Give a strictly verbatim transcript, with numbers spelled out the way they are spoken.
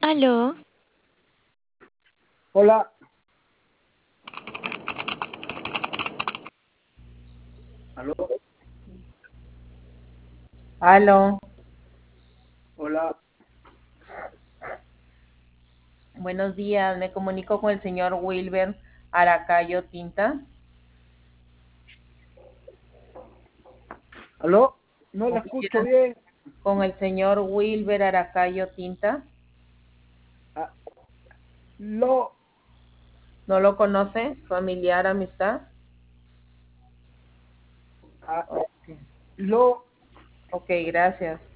Aló, Hola, aló, Aló, hola, buenos días. Me comunico con el señor Wilber Aracayo Tinta. aló, no la ¿Con escucho quién? bien. Con el señor Wilber Aracayo Tinta. Ah, lo, ¿No lo conoce? ¿Familiar, amistad? ah, Ok, lo, ok, gracias.